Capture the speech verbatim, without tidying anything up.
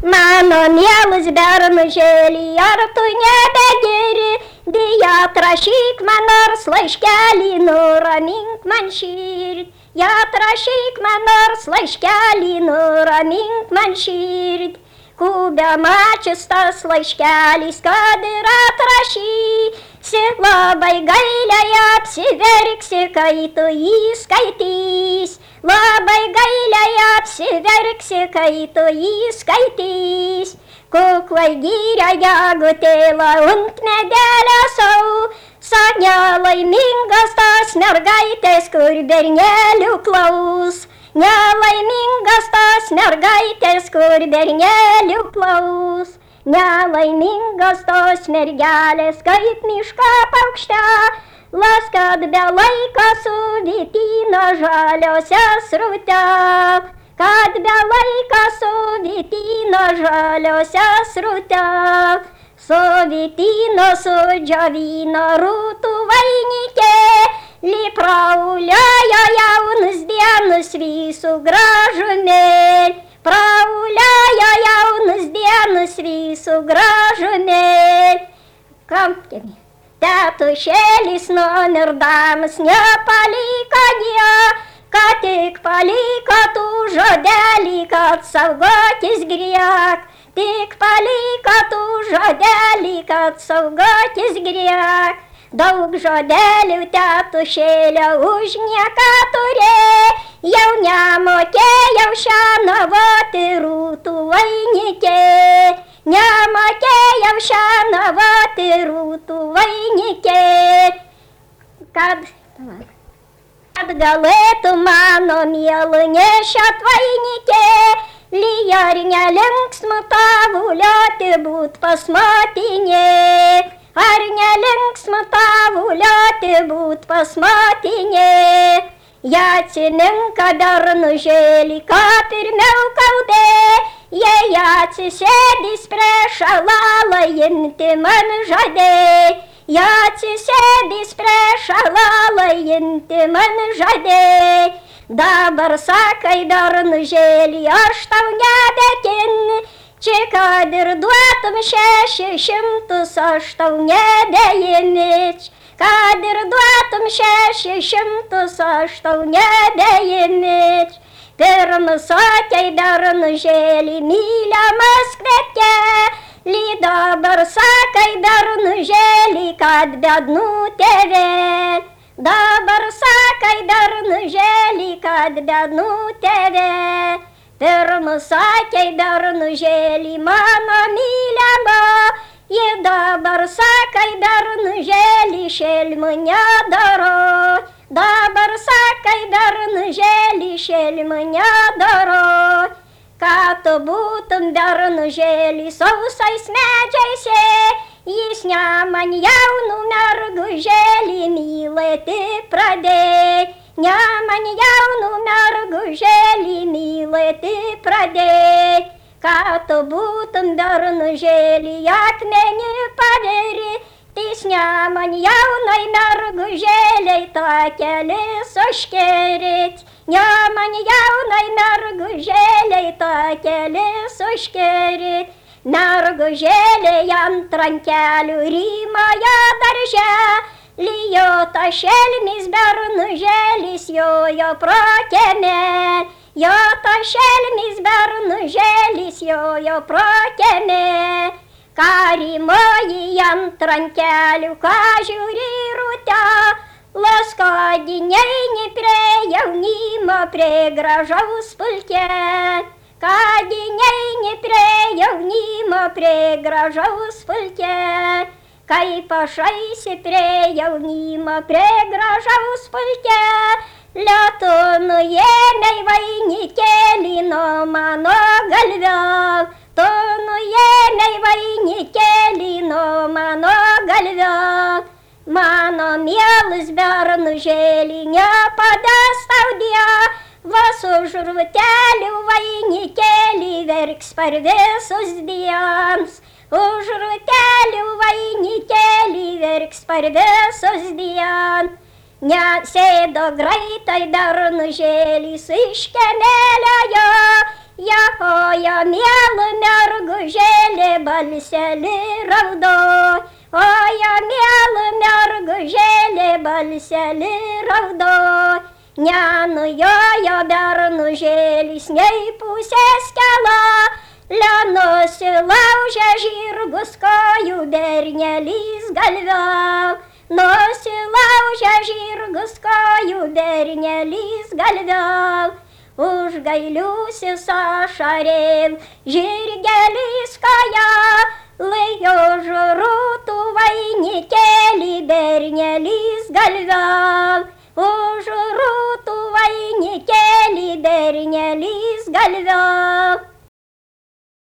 Mano mielas bernužėlį, ar tu nebegeri, dėja atrašyk man nors laiškelį, nuramink man širdį. Ja atrašyk man nors laiškelį, nuramink man širdį. Kubę mačius tas laiškelis, kad ir atrašysi, labai gailiai apsiverksi, kai tu jį skaitys. Labai gailiai apsiverksi, kai tu jį skaitys. Kuklai gyria gegutėlą ant medelio sausa, nelaimingas tas mergaitės, kur bernelių klaus. Nelaimingas tas mergaitės, kur bernelių klaus. Nelaimingas tos mergelės, kaip miško paukštelas, kad be laiko suvytino žaliose srute. Kad be laiko suvytino žaliose srute. Suvytino, sudžiovino rūtų vainikėlį, prauliojo jaunus dienus visų gražumėlį. Prauliojo jaunus dienus visų gražumėlį. Kampkėmi. Tetušėlis numirdamas nepaliko nieko, tik paliko tų žodelį, kad saugotis griek. Tik paliko tų žodelį, kad saugotis griek. Daug žodelių tetušėlio už nieką turėjau, nemokėjau šienavoti rūtų vainikėlį. Nemokėjau šienavoti rūtų vainikėlį. Kad, kad galėtų mano mielu nešiot vainikėlį, ar nelinksmu tavulioti būt pas motinė. Ar nelinksmu tavulioti būt pas motinė. Ja atsiminka bernužėlį, ką pirmiau kaudė, jei atsisėdis prieš alalą imti man žadė. Ja atsisėdis prieš alalą imti man žadė. Dabar sakai bernužėlį, aš tau nebekenčiu, kad ir duotum šešis šimtus, aš tau nebeimčiau. Kad ir duotum šešis šimtus, aš tau nebeimčiau. Pirma sakei bernužėlį, myliamas kveteli, dabar sakai bernužėlį, kad bednų tėveli. Dabar sakai bernužėlį, kad bednų tėveli. Pirma sakei bernužėlį, mano myliama, ji dabar sakai bernužėlį, šelmų nedaro. Dabar sakai bernužėlį, šelmų nedaro. Kad tu būtum bernužėlį sausais medžiais, jis ne man jaunų mergužėlį mylėti pradėjo. Ne man jaunų mergužėlį mylėti pradėjo. Kad tu būtum bernužėlį akmenį pavirtys, ne man jaunai mergužėliai takelis užkirti. Ne man jaunai mergužėliai takelis užkirti. Mergužėliai ant rankelių rymojo darželį, jo ta šelmis bernužėlis jojo pro kiemelį. Jo ta šelmis bernužėlis jojo pro kiemelį. Ką rymoji ant rankelių, ką žiūri rūtelos, kad neini prie jaunimo, prie gražaus pulkelio. Kad neini prie jaunimo, prie gražaus pulkelio. Kai pašaisi prie jaunimo, prie gražaus pulkelio, tu nuėmei vainikėlį nuo mano galvio. Tu nuėmei vainikėlį nuo mano galvio. Mano mielas bernužėlį, nepadės tau Dievas už rūtelių vainikėlį, verks per visus dienas. Už rūtelių vainikėlį, verks per visus dienas. Nesėdo greitai bernužėlis iš kiemelio jo, jojo mielu mergužėlė balselį raudoj, oja mėla mergužėlė balselį raudoj. Nenujojo bernužėlis nei pusės kela, nusilaužė žirgus kojų bernelys galviau. Nusilaužė žirgus kojų bernelys galviau. Užgailiusis ašarėl žirgelis koja, lai jo žur